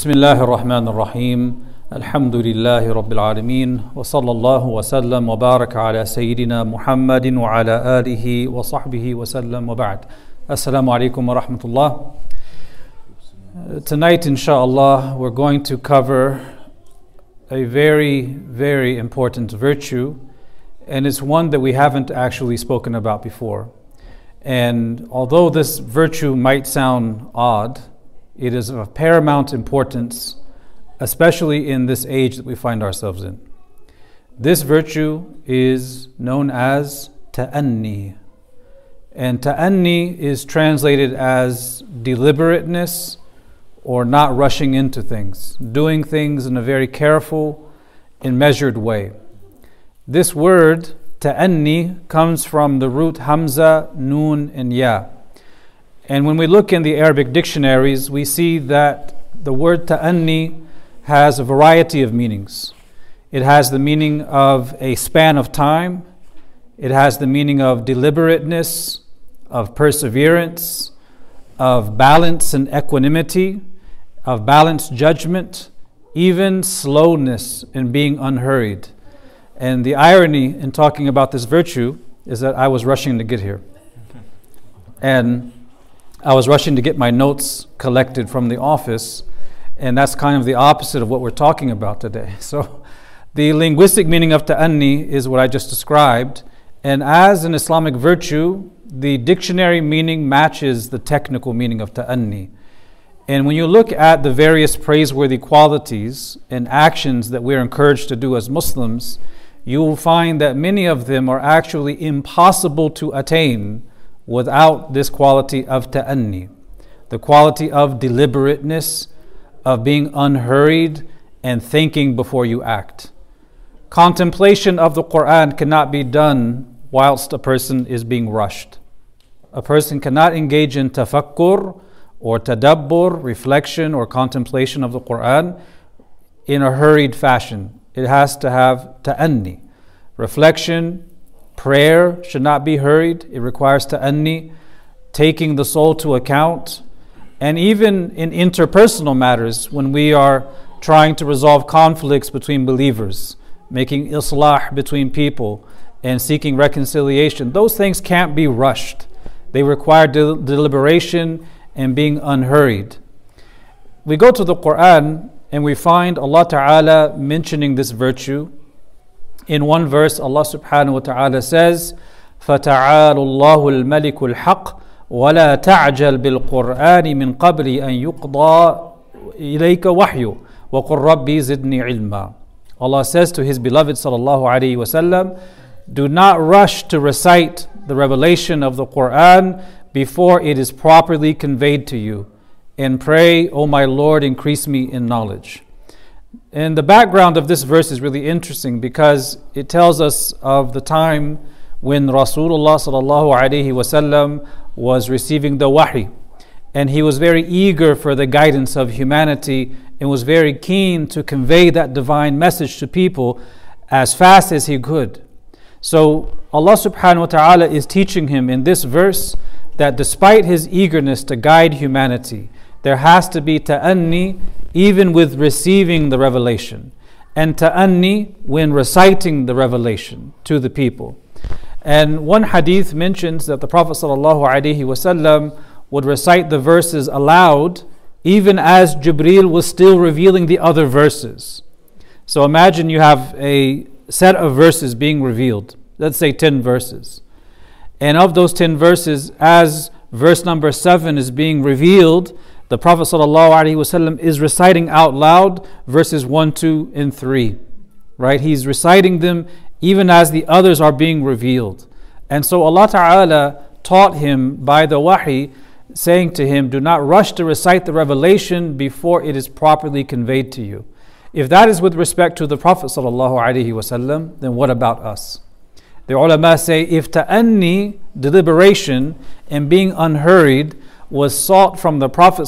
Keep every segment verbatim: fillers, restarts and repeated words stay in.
بسم الله الرحمن الرحيم الحمد لله رب العالمين وصلى الله وسلم وبارك على سيدنا محمد وعلى آله وصحبه وسلم وبعد. Assalamu alaikum wa rahmatullah. Tonight, inshallah, we're going to cover a very, very important virtue, and it's one that we haven't actually spoken about before. And although this virtue might sound odd, it is of paramount importance, especially in this age that we find ourselves in. This virtue is known as ta'anni. And ta'anni is translated as deliberateness or not rushing into things, doing things in a very careful and measured way. This word, ta'anni, comes from the root hamza, noon, and ya. And when we look in the Arabic dictionaries, we see that the word ta'anni has a variety of meanings. It has the meaning of a span of time. It has the meaning of deliberateness, of perseverance, of balance and equanimity, of balanced judgment, even slowness in being unhurried. And the irony in talking about this virtue is that I was rushing to get here. And I was rushing to get my notes collected from the office, and that's kind of the opposite of what we're talking about today. So the linguistic meaning of ta'anni is what I just described, and as an Islamic virtue, the dictionary meaning matches the technical meaning of ta'anni. And when you look at the various praiseworthy qualities and actions that we're encouraged to do as Muslims, you will find that many of them are actually impossible to attain without this quality of ta'anni, the quality of deliberateness, of being unhurried and thinking before you act. Contemplation of the Quran cannot be done whilst a person is being rushed. A person cannot engage in tafakkur or tadabbur, reflection or contemplation of the Quran in a hurried fashion. It has to have ta'anni. Reflection, prayer should not be hurried. It requires ta'anni, taking the soul to account. And even in interpersonal matters, when we are trying to resolve conflicts between believers, making islah between people and seeking reconciliation, those things can't be rushed. They require del- deliberation and being unhurried. We go to the Quran and we find Allah Ta'ala mentioning this virtue. In one verse, Allah subhanahu wa ta'ala says, فَتَعَالُ اللَّهُ الْمَلِكُ الْحَقِّ وَلَا تَعْجَلْ بِالْقُرْآنِ مِنْ قَبْلِ أَنْ يُقْضَى إِلَيْكَ وَحْيُ وَقُلْ رَبِّي زِدْنِي عِلْمًا. Allah says to His beloved sallallahu alayhi wa sallam, do not rush to recite the revelation of the Quran before it is properly conveyed to you, and pray, O my Lord, increase me in knowledge. And the background of this verse is really interesting because it tells us of the time when Rasulullah sallallahu alaihi wasallam was receiving the wahi, and he was very eager for the guidance of humanity and was very keen to convey that divine message to people as fast as he could. So Allah subhanahu wa ta'ala is teaching him in this verse that despite his eagerness to guide humanity, there has to be ta'anni even with receiving the revelation, and ta'anni when reciting the revelation to the people. And one hadith mentions that the Prophet ﷺ would recite the verses aloud even as Jibreel was still revealing the other verses. So imagine you have a set of verses being revealed, let's say ten verses. And of those ten verses, as verse number seven is being revealed, the Prophet ﷺ is reciting out loud verses one, two, and three. Right? He's reciting them even as the others are being revealed. And so Allah Ta'ala taught him by the wahi, saying to him, do not rush to recite the revelation before it is properly conveyed to you. If that is with respect to the Prophet ﷺ, then what about us? The ulama say, if ta'anni, deliberation, and being unhurried was sought from the Prophet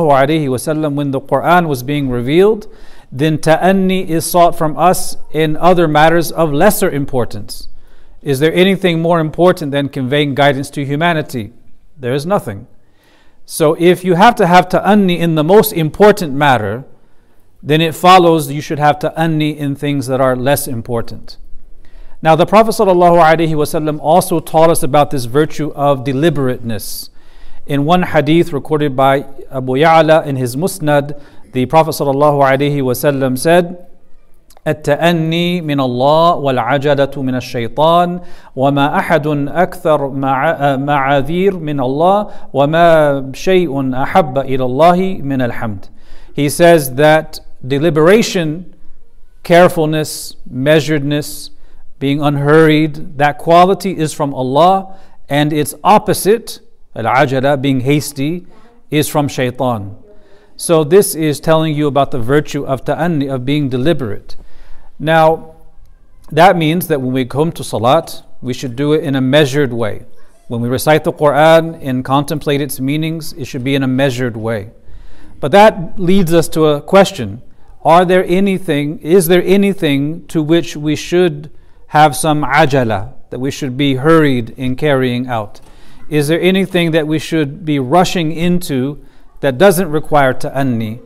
ﷺ when the Quran was being revealed, then ta'anni is sought from us in other matters of lesser importance. Is there anything more important than conveying guidance to humanity? There is nothing. So if you have to have ta'anni in the most important matter, then it follows you should have ta'anni in things that are less important. Now, the Prophet ﷺ also taught us about this virtue of deliberateness. In one hadith recorded by Abu Ya'la in his Musnad, the Prophet ﷺ said, التأني من الله والعجلة من الشيطان وما أحد أكثر معاذير من الله وما شيء أحب إلى الله من الحمد. He says that deliberation, carefulness, measuredness, being unhurried, that quality is from Allah, and its opposite, al-ajala, being hasty, is from shaitan. So this is telling you about the virtue of ta'anni, of being deliberate. Now, that means that when we come to salat, we should do it in a measured way. When we recite the Quran and contemplate its meanings, it should be in a measured way. But that leads us to a question. Are there anything, is there anything to which we should have some ajala, that we should be hurried in carrying out? Is there anything that we should be rushing into that doesn't require ta'anni?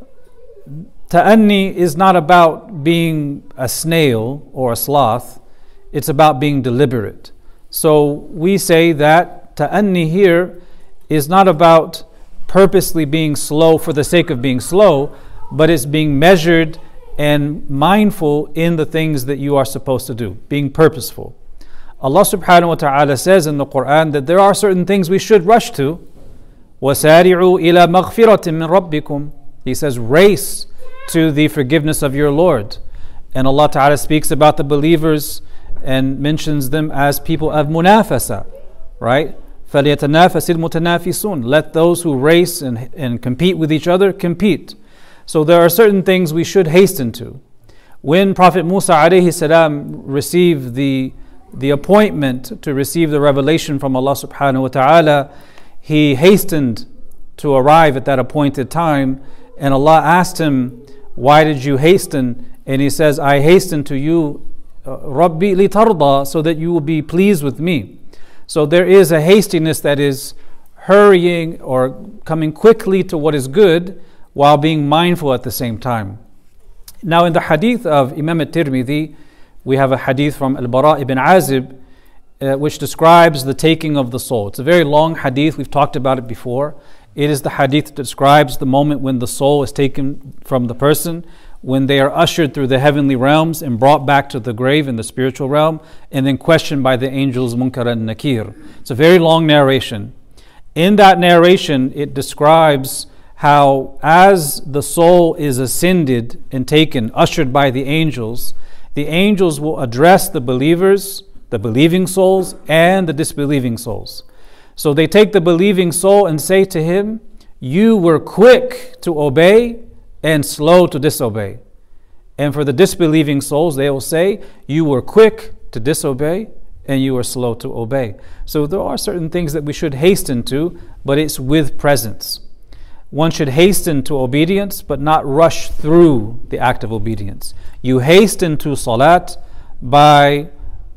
Ta'anni is not about being a snail or a sloth, it's about being deliberate. So we say that ta'anni here is not about purposely being slow for the sake of being slow, but it's being measured and mindful in the things that you are supposed to do, being purposeful. Allah subhanahu wa ta'ala says in the Quran that there are certain things we should rush to. وَسَارِعُوا إِلَى مَغْفِرَةٍ مِّن رَبِّكُمْ. He says, race to the forgiveness of your Lord. And Allah ta'ala speaks about the believers and mentions them as people of munafasa, right? فَلْيَتَنَافَسِ الْمُتَنَافِسُونَ. Let those who race and, and compete with each other compete. So there are certain things we should hasten to. When Prophet Musa alayhi salam received the, the appointment to receive the revelation from Allah subhanahu wa ta'ala, he hastened to arrive at that appointed time, and Allah asked him, why did you hasten? And he says, I hasten to you, Rabbi li tarda, so that you will be pleased with me. So there is a hastiness that is hurrying or coming quickly to what is good while being mindful at the same time. Now in the hadith of Imam al-Tirmidhi, we have a hadith from Al-Bara ibn Azib, uh, which describes the taking of the soul. It's a very long hadith, we've talked about it before. It is the hadith that describes the moment when the soul is taken from the person, when they are ushered through the heavenly realms and brought back to the grave in the spiritual realm, and then questioned by the angels Munkar and Nakir. It's a very long narration. In that narration, it describes how as the soul is ascended and taken, ushered by the angels, the angels will address the believers, the believing souls, and the disbelieving souls. So they take the believing soul and say to him, you were quick to obey and slow to disobey. And for the disbelieving souls, they will say, you were quick to disobey and you were slow to obey. So there are certain things that we should hasten to, but it's with presence. One should hasten to obedience, but not rush through the act of obedience. You hasten to salat by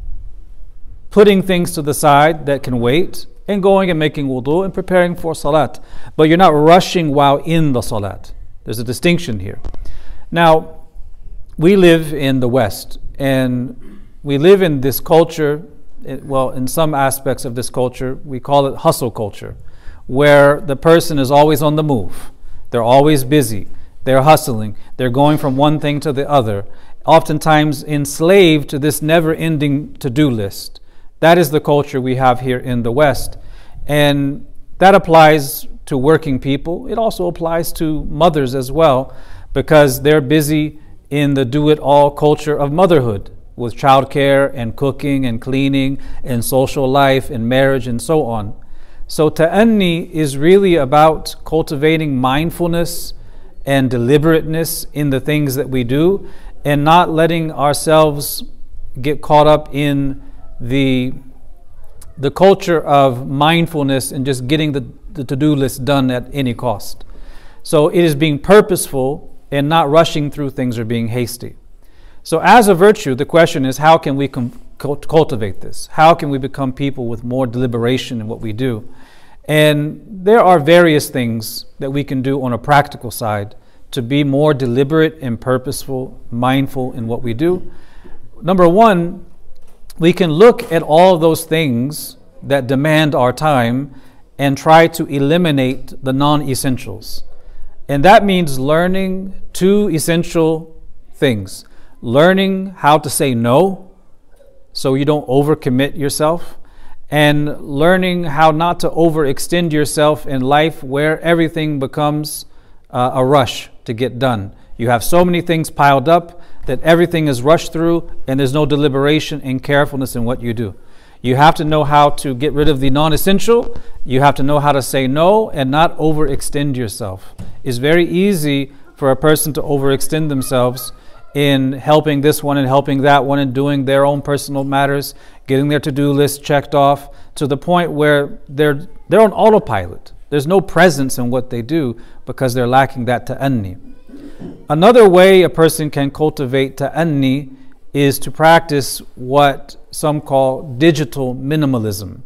putting things to the side that can wait, and going and making wudu and preparing for salat. But you're not rushing while in the salat. There's a distinction here. Now, we live in the West, and we live in this culture, well, in some aspects of this culture, we call it hustle culture, where the person is always on the move. They're always busy. They're hustling. They're going from one thing to the other, oftentimes enslaved to this never-ending to-do list. That is the culture we have here in the West. And that applies to working people. It also applies to mothers as well, because they're busy in the do-it-all culture of motherhood, with childcare and cooking and cleaning and social life and marriage and so on. So ta'anni is really about cultivating mindfulness and deliberateness in the things that we do, and not letting ourselves get caught up in the the culture of mindfulness and just getting the, the to-do list done at any cost. So it is being purposeful and not rushing through things or being hasty. So as a virtue, the question is, how can we com- cultivate this? How can we become people with more deliberation in what we do? And there are various things that we can do on a practical side to be more deliberate and purposeful, mindful in what we do? Number one, we can look at all of those things that demand our time and try to eliminate the non-essentials. And that means learning two essential things. Learning how to say no so you don't overcommit yourself, and learning how not to overextend yourself in life where everything becomes uh, a rush to get done. You have so many things piled up that everything is rushed through and there's no deliberation and carefulness in what you do. You have to know how to get rid of the non-essential. You have to know how to say no and not overextend yourself. It's very easy for a person to overextend themselves in helping this one and helping that one and doing their own personal matters, getting their to-do list checked off to the point where they're they're on autopilot. There's no presence in what they do because they're lacking that ta'anni. Another way a person can cultivate ta'anni is to practice what some call digital minimalism.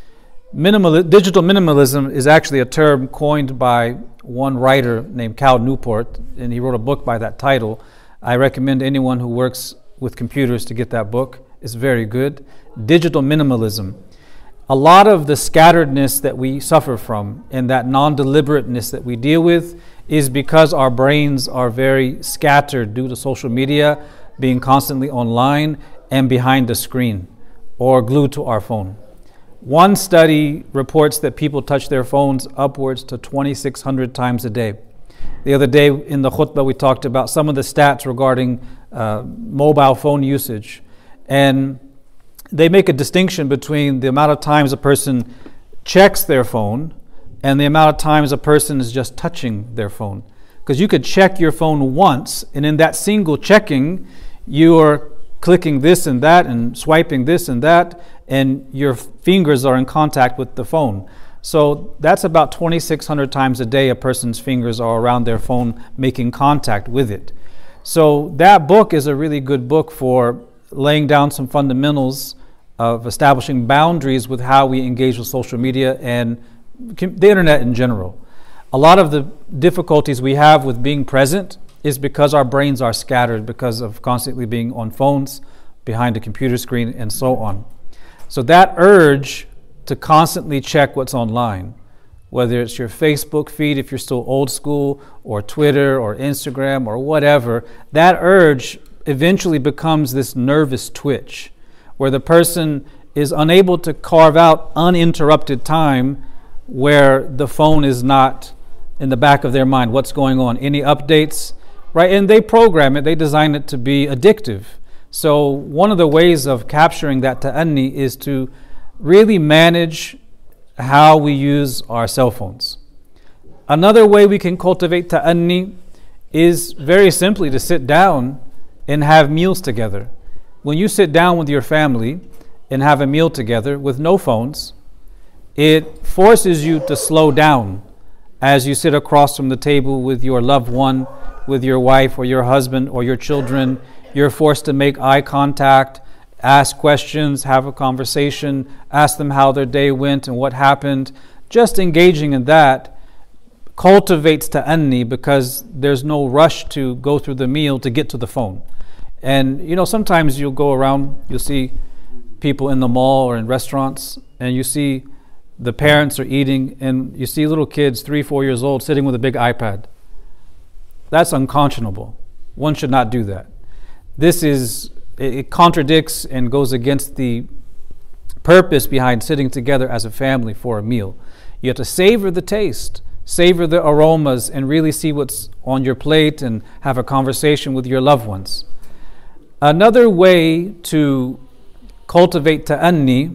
Minimal, digital minimalism is actually a term coined by one writer named Cal Newport, and he wrote a book by that title. I recommend anyone who works with computers to get that book. It's very good. Digital minimalism. A lot of the scatteredness that we suffer from and that non-deliberateness that we deal with is because our brains are very scattered due to social media, being constantly online and behind the screen or glued to our phone. One study reports that people touch their phones upwards to twenty-six hundred times a day. The other day in the khutbah we talked about some of the stats regarding uh, mobile phone usage, and they make a distinction between the amount of times a person checks their phone and the amount of times a person is just touching their phone. Because you could check your phone once, and in that single checking you are clicking this and that and swiping this and that, and your fingers are in contact with the phone. So that's about twenty-six hundred times a day a person's fingers are around their phone making contact with it. So that book is a really good book for laying down some fundamentals of establishing boundaries with how we engage with social media and the internet in general. A lot of the difficulties we have with being present is because our brains are scattered because of constantly being on phones, behind a computer screen, and so on. So that urge to constantly check what's online, whether it's your Facebook feed if you're still old school, or Twitter or Instagram or whatever, that urge eventually becomes this nervous twitch where the person is unable to carve out uninterrupted time where the phone is not in the back of their mind. What's going on? Any updates? Right? And they program it, they design it to be addictive. So one of the ways of capturing that ta'anni is to really manage how we use our cell phones. Another way we can cultivate ta'anni is very simply to sit down and have meals together. When you sit down with your family and have a meal together with no phones, it forces you to slow down as you sit across from the table with your loved one, with your wife or your husband or your children. You're forced to make eye contact, ask questions, have a conversation, ask them how their day went and what happened. Just engaging in that cultivates ta'anni because there's no rush to go through the meal to get to the phone. And you know, sometimes you'll go around, you'll see people in the mall or in restaurants, and you see the parents are eating, and you see little kids, three, four years old, sitting with a big iPad. That's unconscionable. One should not do that. This is, it contradicts and goes against the purpose behind sitting together as a family for a meal. You have to savor the taste, savor the aromas, and really see what's on your plate and have a conversation with your loved ones. Another way to cultivate ta'anni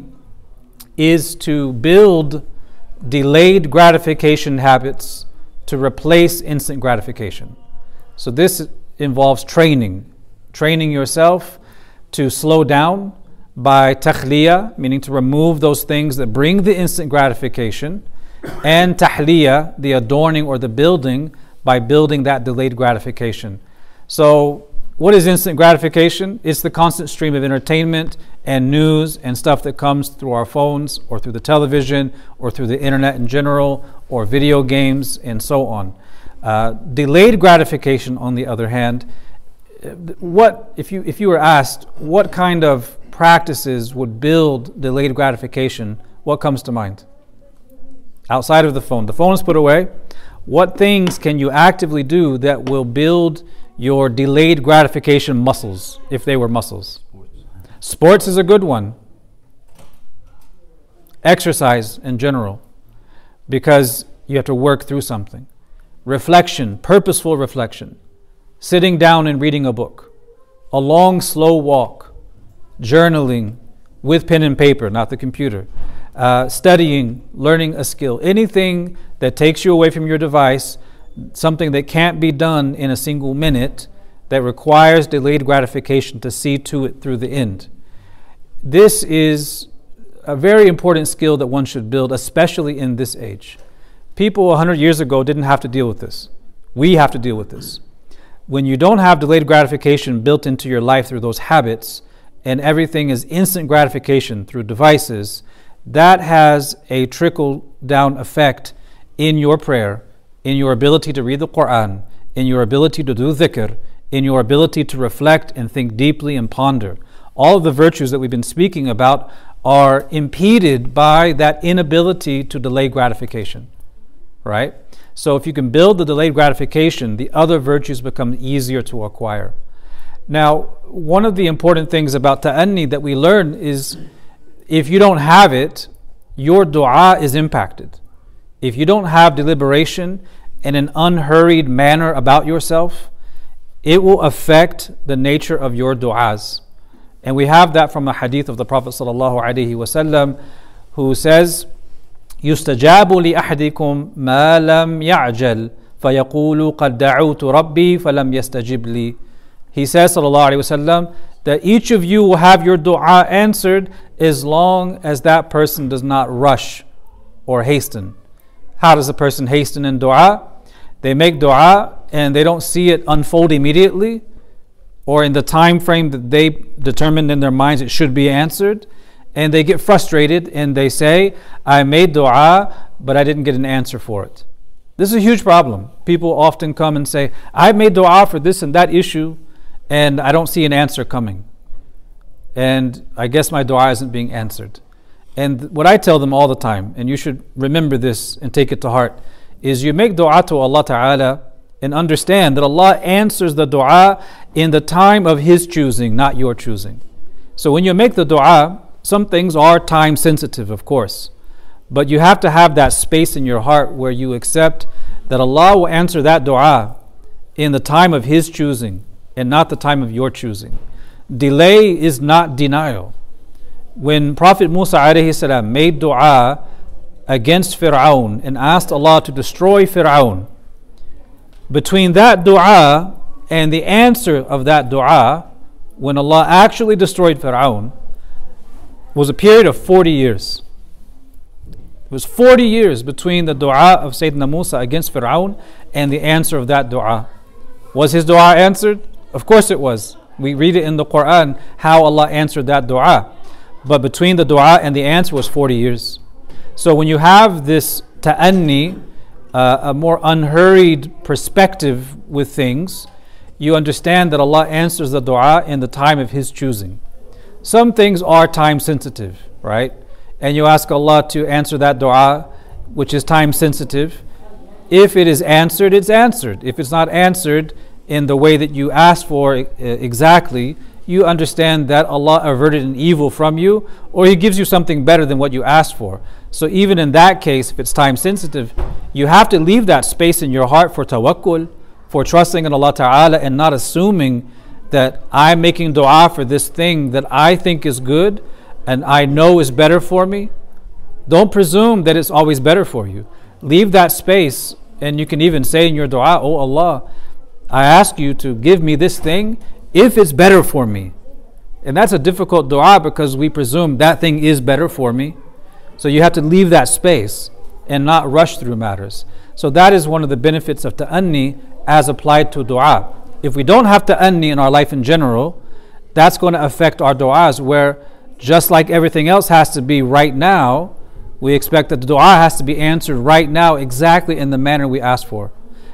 is to build delayed gratification habits to replace instant gratification. So this involves training, training yourself to slow down by takhliya, meaning to remove those things that bring the instant gratification, and tahliya, the adorning or the building, by building that delayed gratification. So what is instant gratification? It's the constant stream of entertainment and news and stuff that comes through our phones or through the television or through the internet in general or video games and so on. Uh, delayed gratification, on the other hand, what if you if you were asked what kind of practices would build delayed gratification, what comes to mind? Outside of the phone. The phone is put away. What things can you actively do that will build your delayed gratification muscles, if they were muscles? Sports, Sports is a good one. Exercise in general, because you have to work through something. Reflection, purposeful reflection. Sitting down and reading a book. A long, slow walk. Journaling with pen and paper, not the computer. Uh, studying, learning a skill. Anything that takes you away from your device, something that can't be done in a single minute, that requires delayed gratification to see to it through the end. This is a very important skill that one should build, especially in this age. People one hundred years ago didn't have to deal with this. We have to deal with this. When you don't have delayed gratification built into your life through those habits, and everything is instant gratification through devices, that has a trickle-down effect in your prayer, in your ability to read the Quran, in your ability to do dhikr, in your ability to reflect and think deeply and ponder. All of the virtues that we've been speaking about are impeded by that inability to delay gratification, right? So if you can build the delayed gratification, the other virtues become easier to acquire. Now, one of the important things about ta'anni that we learn is if you don't have it, your dua is impacted. If you don't have deliberation in an unhurried manner about yourself, it will affect the nature of your du'as. And we have that from a hadith of the Prophet sallallahu alaihi wasallam, who says, يُسْتَجَابُ لِأَحْدِكُمْ مَا لَمْ يَعْجَلْ فَيَقُولُ قَدْ دَعُوتُ رَبِّي فَلَمْ يَسْتَجِبْ لِي. He says, sallallahu alaihi wasallam, that each of you will have your dua answered as long as that person does not rush or hasten. How does a person hasten in dua? They make dua and they don't see it unfold immediately, or in the time frame that they determined in their minds it should be answered, and they get frustrated and they say, I made dua, but I didn't get an answer for it. This is a huge problem. People often come and say, I made dua for this and that issue, and I don't see an answer coming. And I guess my dua isn't being answered. And what I tell them all the time, and you should remember this and take it to heart, is you make dua to Allah Ta'ala and understand that Allah answers the dua in the time of His choosing, not your choosing. So when you make the dua, some things are time sensitive, of course. But you have to have that space in your heart where you accept that Allah will answer that dua in the time of His choosing and not the time of your choosing. Delay is not denial. When Prophet Musa alayhi salam made dua against Fir'aun and asked Allah to destroy Fir'aun, between that dua and the answer of that dua, when Allah actually destroyed Fir'aun, was a period of forty years. It was forty years between the dua of Sayyidina Musa against Fir'aun and the answer of that dua. Was his dua answered? Of course it was. We read it in the Quran how Allah answered that dua. But between the dua and the answer was forty years. So when you have this ta'anni, uh, a more unhurried perspective with things, you understand that Allah answers the dua in the time of His choosing. Some things are time sensitive, right? And you ask Allah to answer that dua, which is time sensitive. If it is answered, it's answered. If it's not answered in the way that you asked for exactly, you understand that Allah averted an evil from you, or He gives you something better than what you asked for. So even in that case, if it's time sensitive, you have to leave that space in your heart for tawakkul, for trusting in Allah Ta'ala and not assuming that I'm making dua for this thing that I think is good and I know is better for me. Don't presume that it's always better for you. Leave that space, and you can even say in your dua, Oh Allah, I ask you to give me this thing if it's better for me. And that's a difficult dua because we presume that thing is better for me. So you have to leave that space and not rush through matters. So that is one of the benefits of ta'anni as applied to dua. If we don't have ta'anni in our life in general, that's going to affect our du'as, where just like everything else has to be right now, we expect that the dua has to be answered right now exactly in the manner we asked for.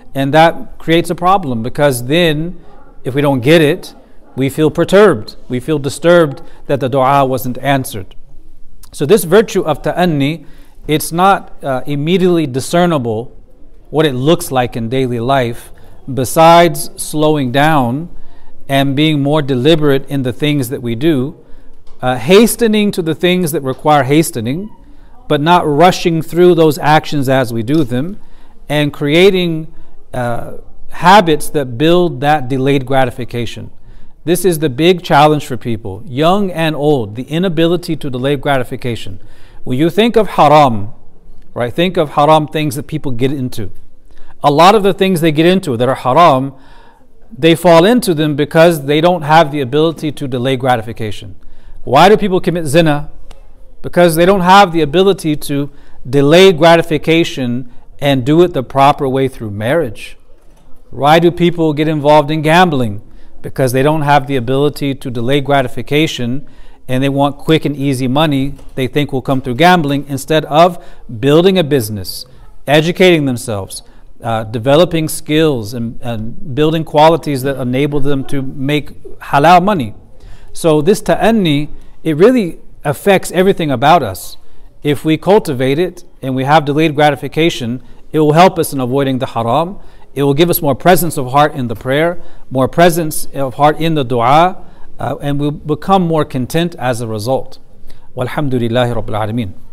And that creates a problem, because then if we don't get it, we feel perturbed. We feel disturbed that the dua wasn't answered. So this virtue of ta'anni, it's not uh, immediately discernible what it looks like in daily life, besides slowing down and being more deliberate in the things that we do, uh, hastening to the things that require hastening, but not rushing through those actions as we do them, and creating uh, habits that build that delayed gratification. This is the big challenge for people, young and old, the inability to delay gratification. When you think of haram, right, think of haram things that people get into. A lot of the things they get into that are haram, they fall into them because they don't have the ability to delay gratification. Why do people commit zina? Because they don't have the ability to delay gratification and do it the proper way through marriage. Why do people get involved in gambling? Because they don't have the ability to delay gratification and they want quick and easy money they think will come through gambling, instead of building a business, educating themselves, uh, developing skills, and, and building qualities that enable them to make halal money. So this ta'anni, it really affects everything about us. If we cultivate it and we have delayed gratification, it will help us in avoiding the haram. It will give us more presence of heart in the prayer, more presence of heart in the dua, uh, and we'll become more content as a result. Walhamdulillahi Rabbil Alameen.